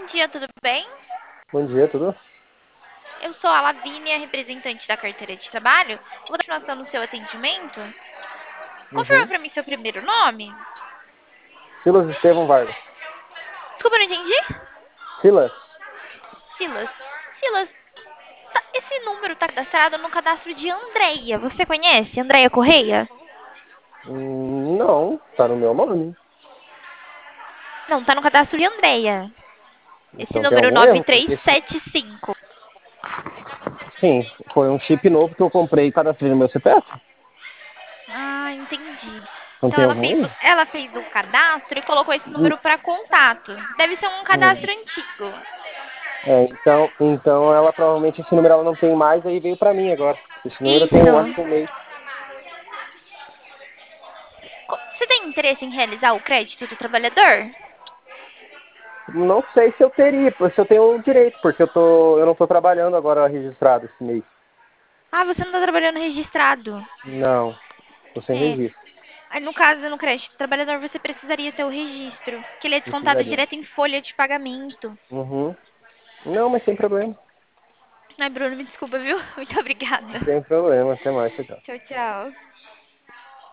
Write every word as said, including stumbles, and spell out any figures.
dia, tudo bem? Bom dia, tudo? Eu sou a Lavínia, representante da carteira de trabalho. Vou dar continuação no seu atendimento. Confirma Uhum. para mim seu primeiro nome. Silas Estevão Vargas. Desculpa, eu não entendi. Silas? Silas. Silas, tá- esse número tá cadastrado no cadastro de Andreia. Você conhece Andreia Correia? Hum, não, tá no meu nome. Não, tá no cadastro de Andreia. Esse Então tem número algum nove erro, três porque esse- sete cinco. sim, foi um chip novo que eu comprei e cadastrei no meu C P F. Ah, entendi. Não Então tem ela algum fez, o- erro? ela fez o cadastro e colocou esse Hum, número para contato. Deve ser um hum. cadastro antigo. É, então, então ela provavelmente esse número ela não tem mais, aí veio pra mim agora. Esse número eu tenho, acho Isso. que um mês. Você tem interesse em realizar o crédito do trabalhador? Não sei se eu teria, se eu tenho o direito, porque eu tô, eu não tô trabalhando agora registrado esse mês. Ah, você não está trabalhando registrado. Não, tô sem É. registro. Aí, no caso, no crédito do trabalhador, você precisaria ter o registro, que ele é descontado Precisaria. direto em folha de pagamento. Uhum. Não, mas sem problema. Ai, Bruno, me desculpa, viu? Muito obrigada. Sem problema, até mais, tchau. Tchau. Tchau, tchau.